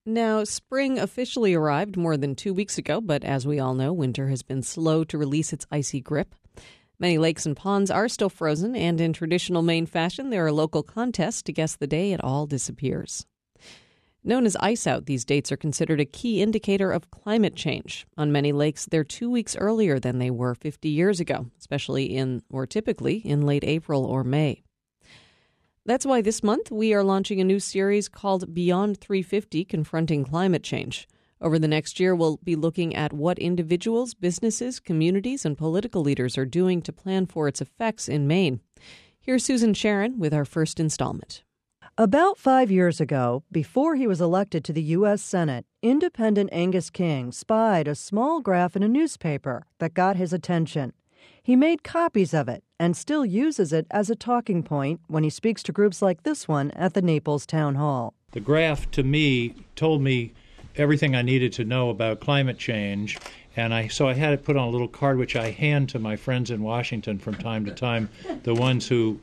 Now, spring officially arrived more than 2 weeks ago, but as we all know, winter has been slow to release its icy grip. Many lakes and ponds are still frozen, and in traditional Maine fashion, there are local contests to guess the day it all disappears. Known as ice out, these dates are considered a key indicator of climate change. On many lakes, they're 2 weeks earlier than they were 50 years ago, typically in late April or May. That's why this month we are launching a new series called Beyond 350, Confronting Climate Change. Over the next year, we'll be looking at what individuals, businesses, communities, and political leaders are doing to plan for its effects in Maine. Here's Susan Sharon with our first installment. About 5 years ago, before he was elected to the U.S. Senate, independent Angus King spied a small graph in a newspaper that got his attention. He made copies of it and still uses it as a talking point when he speaks to groups like this one at the Naples Town Hall. The graph, to me, told me everything I needed to know about climate change, and so I had it put on a little card which I hand to my friends in Washington from time to time, the ones who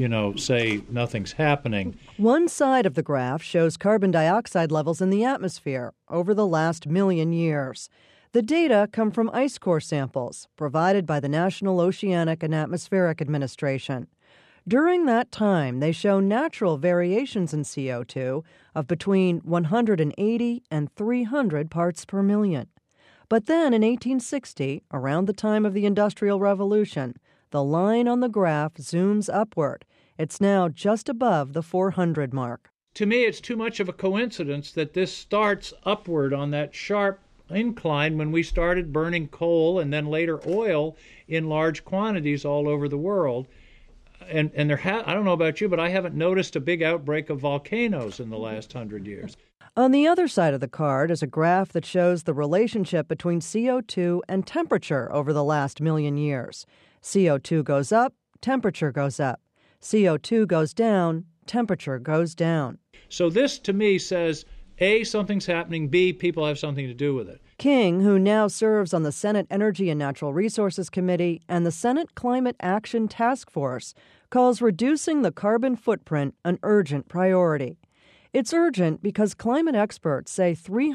say nothing's happening. One side of the graph shows carbon dioxide levels in the atmosphere over the last 1,000,000 years. The data come from ice core samples provided by the National Oceanic and Atmospheric Administration. During that time, they show natural variations in CO2 of between 180 and 300 parts per million. But then in 1860, around the time of the Industrial Revolution, the line on the graph zooms upward. It's now just above the 400 mark. To me, it's too much of a coincidence that this starts upward on that sharp incline when we started burning coal and then later oil in large quantities all over the world. And I don't know about you, but I haven't noticed a big outbreak of volcanoes in the last 100 years. On the other side of the card is a graph that shows the relationship between CO2 and temperature over the last 1,000,000 years. CO2 goes up, temperature goes up. CO2 goes down, temperature goes down. So this, to me, says, A, something's happening, B, people have something to do with it. King, who now serves on the Senate Energy and Natural Resources Committee and the Senate Climate Action Task Force, calls reducing the carbon footprint an urgent priority. It's urgent because climate experts say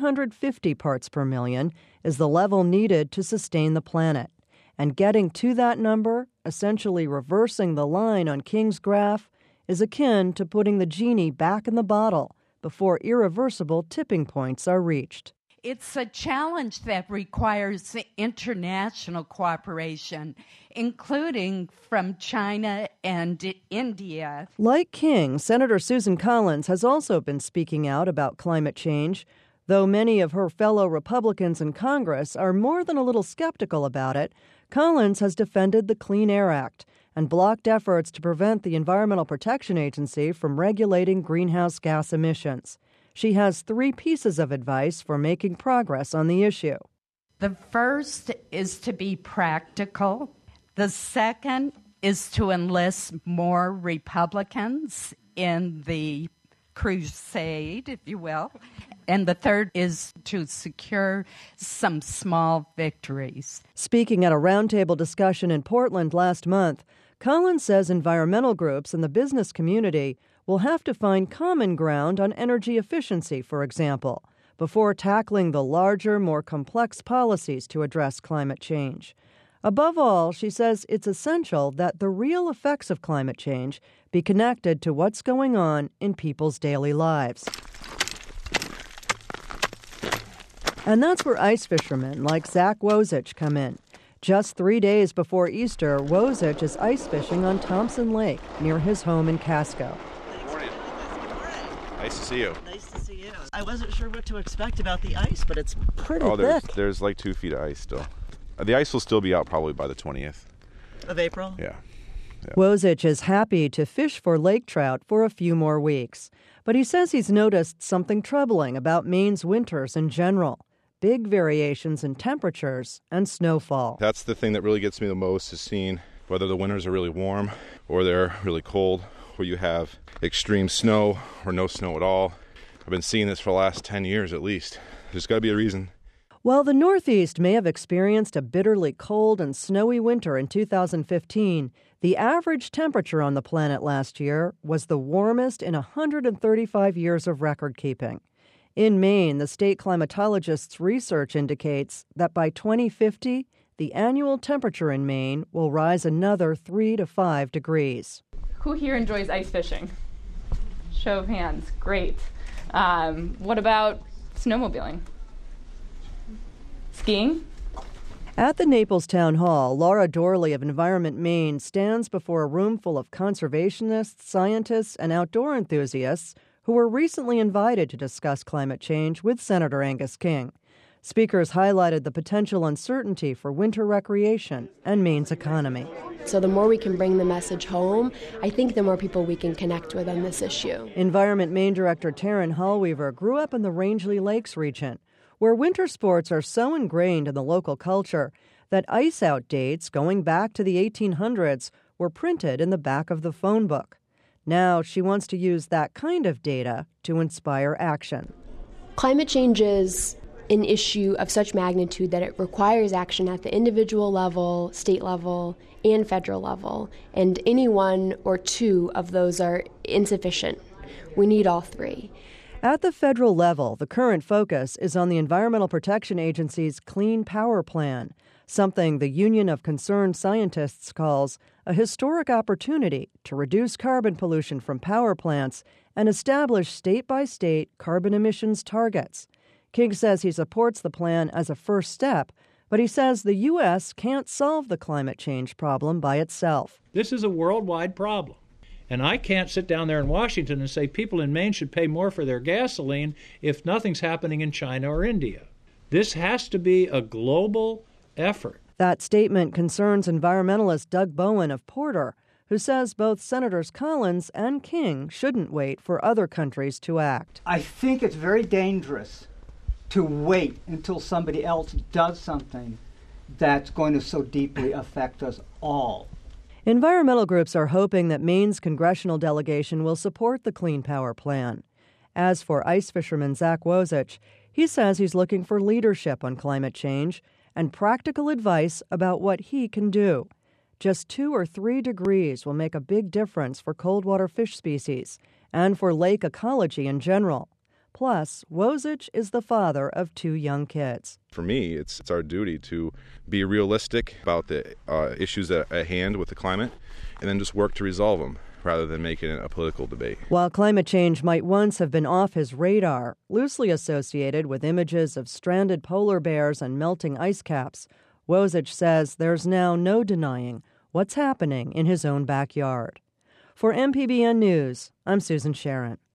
350 parts per million is the level needed to sustain the planet. And getting to that number, essentially reversing the line on King's graph, is akin to putting the genie back in the bottle before irreversible tipping points are reached. It's a challenge that requires international cooperation, including from China and India. Like King, Senator Susan Collins has also been speaking out about climate change. Though many of her fellow Republicans in Congress are more than a little skeptical about it, Collins has defended the Clean Air Act and blocked efforts to prevent the Environmental Protection Agency from regulating greenhouse gas emissions. She has 3 pieces of advice for making progress on the issue. The first is to be practical. The second is to enlist more Republicans in the crusade, if you will. And the third is to secure some small victories. Speaking at a roundtable discussion in Portland last month, Collins says environmental groups and the business community will have to find common ground on energy efficiency, for example, before tackling the larger, more complex policies to address climate change. Above all, she says it's essential that the real effects of climate change be connected to what's going on in people's daily lives. And that's where ice fishermen like Zach Wozich come in. Just 3 days before Easter, Wozich is ice fishing on Thompson Lake near his home in Casco. Good morning. Nice to see you. Nice to see you. I wasn't sure what to expect about the ice, but it's pretty thick. There's like 2 feet of ice still. The ice will still be out probably by the 20th. Of April? Yeah. Wozich is happy to fish for lake trout for a few more weeks. But he says he's noticed something troubling about Maine's winters in general. Big variations in temperatures and snowfall. That's the thing that really gets me the most, is seeing whether the winters are really warm or they're really cold, where you have extreme snow or no snow at all. I've been seeing this for the last 10 years at least. There's got to be a reason. While the Northeast may have experienced a bitterly cold and snowy winter in 2015, the average temperature on the planet last year was the warmest in 135 years of record keeping. In Maine, the state climatologist's research indicates that by 2050, the annual temperature in Maine will rise another 3 to 5 degrees. Who here enjoys ice fishing? Show of hands. Great. What about snowmobiling? Skiing? At the Naples Town Hall, Laura Dorley of Environment Maine stands before a room full of conservationists, scientists, and outdoor enthusiasts who were recently invited to discuss climate change with Senator Angus King. Speakers highlighted the potential uncertainty for winter recreation and Maine's economy. So the more we can bring the message home, I think the more people we can connect with on this issue. Environment Maine Director Taryn Hallweaver grew up in the Rangeley Lakes region, where winter sports are so ingrained in the local culture that ice-out dates going back to the 1800s were printed in the back of the phone book. Now she wants to use that kind of data to inspire action. Climate change is an issue of such magnitude that it requires action at the individual level, state level, and federal level, and any one or two of those are insufficient. We need all three. At the federal level, the current focus is on the Environmental Protection Agency's Clean Power Plan, something the Union of Concerned Scientists calls a historic opportunity to reduce carbon pollution from power plants and establish state-by-state carbon emissions targets. King says he supports the plan as a first step, but he says the U.S. can't solve the climate change problem by itself. This is a worldwide problem. And I can't sit down there in Washington and say people in Maine should pay more for their gasoline if nothing's happening in China or India. This has to be a global effort. That statement concerns environmentalist Doug Bowen of Porter, who says both Senators Collins and King shouldn't wait for other countries to act. I think it's very dangerous to wait until somebody else does something that's going to so deeply affect us all. Environmental groups are hoping that Maine's congressional delegation will support the Clean Power Plan. As for ice fisherman Zach Wozich, he says he's looking for leadership on climate change and practical advice about what he can do. Just 2 or 3 degrees will make a big difference for cold water fish species and for lake ecology in general. Plus, Wozich is the father of 2 young kids. For me, it's our duty to be realistic about the issues at hand with the climate and then just work to resolve them rather than making it a political debate. While climate change might once have been off his radar, loosely associated with images of stranded polar bears and melting ice caps, Wozich says there's now no denying what's happening in his own backyard. For MPBN News, I'm Susan Sharon.